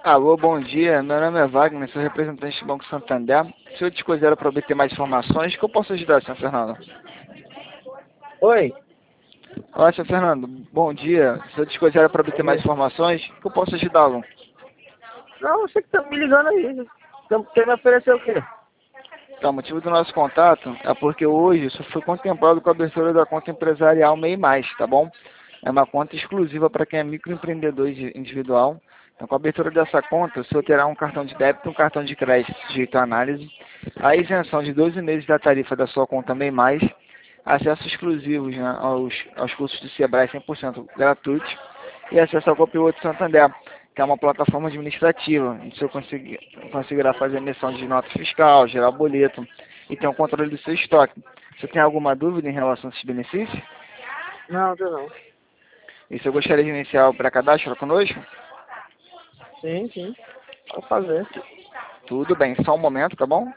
Alô, bom dia. Meu nome é Wagner, sou representante do Banco Santander. Se eu te considero para obter mais informações, que eu posso ajudar, senhor Fernando? Oi, Olá, senhor Fernando. Bom dia. Se eu te considero para obter mais informações, que eu posso ajudá-lo? não, você que tá me ligando aí. Quer me oferecer o quê? Então, o motivo do nosso contato é porque hoje só foi contemplado com a abertura da conta empresarial MEI+, tá bom? É uma conta exclusiva para quem é microempreendedor individual. Então, com a abertura dessa conta, o senhor terá um cartão de débito e um cartão de crédito sujeito à análise, a isenção de 12 meses da tarifa da sua conta MEI+, acesso exclusivos, né, aos cursos do Sebrae 100% gratuitos e acesso ao Copiloto Santander, que é uma plataforma administrativa, onde o senhor conseguirá fazer emissão de nota fiscal, gerar boleto e ter um controle do seu estoque. Você tem alguma dúvida em relação a esses benefícios? Não, não. E se eu gostaria de iniciar o pré-cadastro conosco? Sim, pode fazer. Tudo bem, só um momento, tá bom?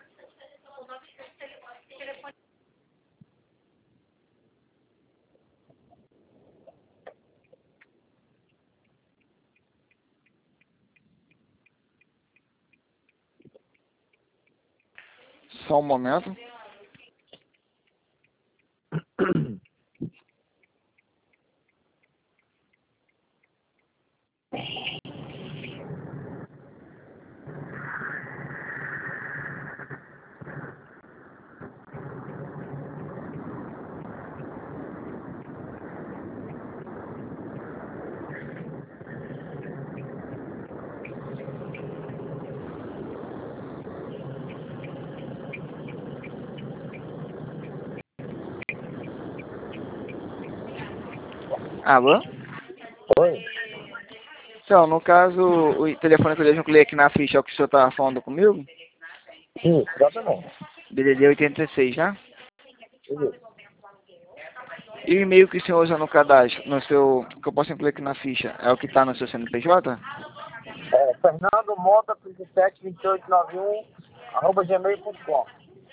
Só um momento. Alô? Oi? Então, no caso, o telefone que eu deixo aqui na ficha é o que o senhor estava falando comigo? Sim, exatamente. BDD 86, né? Beleza. E o e-mail que o senhor usa no cadastro, no seu, que eu posso incluir aqui na ficha, é o que está no seu CNPJ? Fernando Mota 372891 @gmail.com.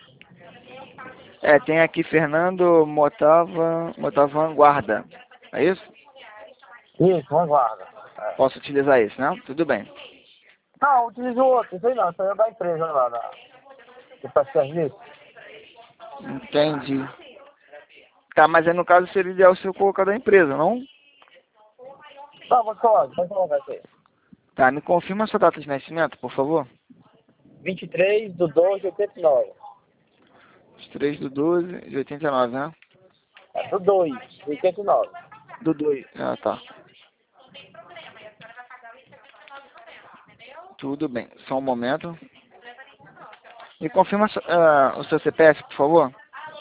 É, tem aqui Fernando Motavan Guarda. É isso? Isso, vanguarda. Posso utilizar esse, né? Tudo bem. Não, utilizo outro, sei não, isso aí é da empresa lá, que faz serviço. Entendi. Tá, mas aí no caso seria ideal se eu colocar da empresa, não? Tá, pode colocar isso aí. Tá, me confirma a sua data de nascimento, por favor. 23/2/89. 3/12/89, né? Do 2/89. Do 2. Ah, tá. Tudo bem. Só um momento. Me confirma o seu CPF, por favor.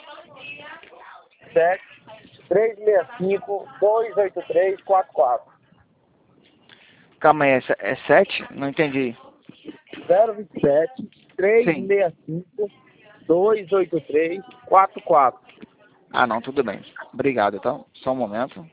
7 365 283 44. Calma aí, é 7? Não entendi. 027 Sim. 365 283 44. Ah, não, tudo bem. Obrigado, então. Só um momento.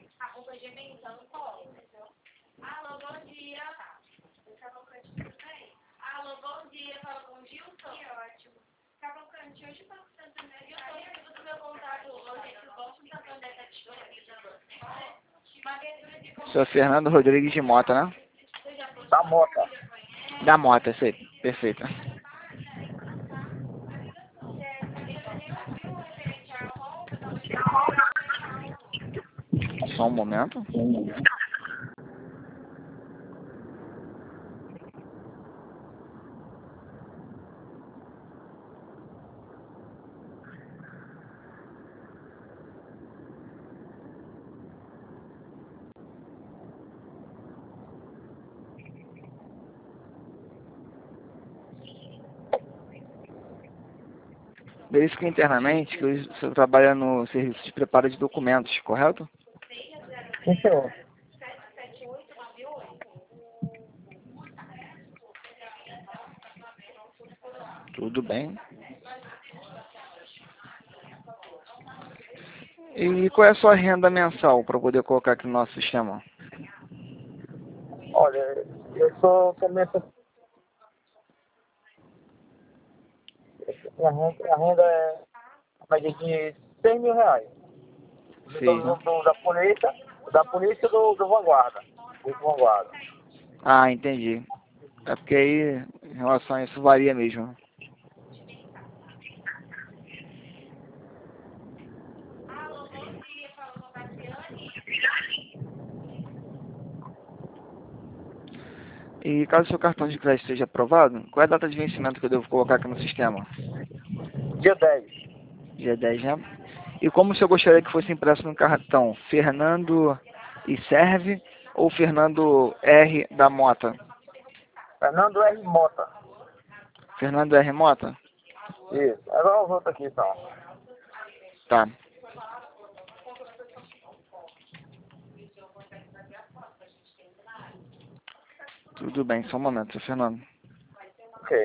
Sou Fernando Rodrigues de Mota, né? Da Mota. Da Mota, sei. Perfeito. Só um momento. Verifique internamente que o senhor trabalha no serviço de preparo de documentos, correto? Sim, senhor. Tudo bem. E qual é a sua renda mensal para poder colocar aqui no nosso sistema? Olha, eu sou começo. Minha renda é a média de R$ 100.000. Seis, né? Da polícia do Vanguarda. Do Vanguarda. Ah, entendi. É porque aí, em relação a isso, varia mesmo. E caso o seu cartão de crédito seja aprovado, qual é a data de vencimento que eu devo colocar aqui no sistema? Dia 10. Dia 10, né? E como o senhor gostaria que fosse impresso no cartão? Fernando e Serve ou Fernando R da Mota? Fernando R. Mota. Fernando R Mota? Isso. Agora os outros aqui, então. Tá. Tudo bem, só um momento, seu Fernando. Ok.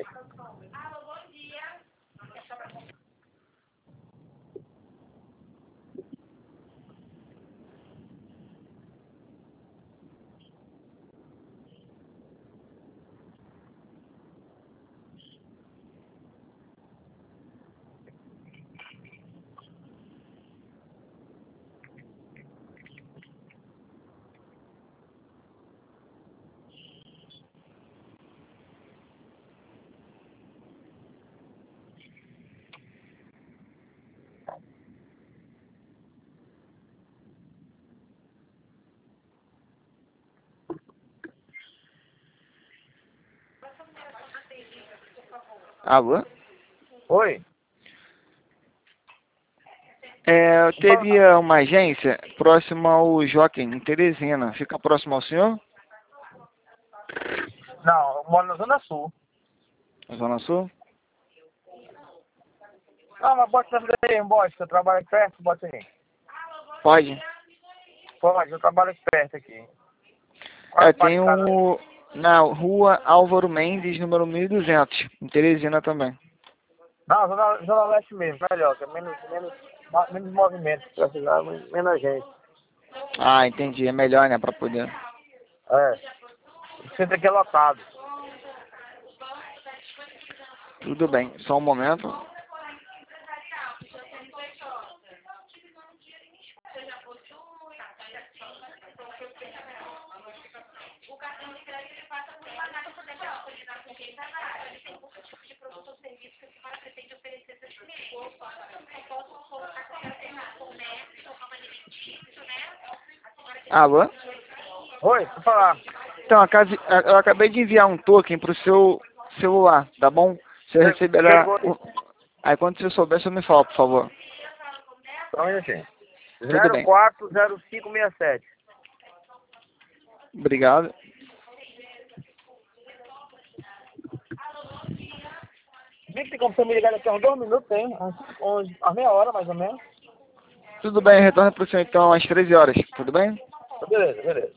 Alô? Oi? Eu teria uma agência próxima ao Joaquim, em Teresina. Fica próximo ao senhor? Não, eu moro na Zona Sul. Na Zona Sul? Não, mas bota essa daí, bote, que eu trabalho aqui perto, bota aí. Pode. Pode, eu trabalho aqui perto aqui. Eu tenho na rua Álvaro Mendes, número 1200, em Teresina também. Não, Zona Leste mesmo, melhor, que é menos movimento, precisar, menos gente. Ah, entendi. É melhor, né, pra poder... É. O centro aqui é lotado. Tudo bem, só um momento. Alô? Oi, deixa eu falar. Então, eu acabei de enviar um token pro seu celular, tá bom? Você receberá... Aí quando você souber, você me fala, por favor. Só um minutinho. Tudo bem. 040567. Obrigado. Vê que tem como você me ligar daqui a uns 2 minutos, tem? Umas meia hora, mais ou menos. Tudo bem, retorna pro senhor então às 13 horas, tudo bem? Beleza, beleza.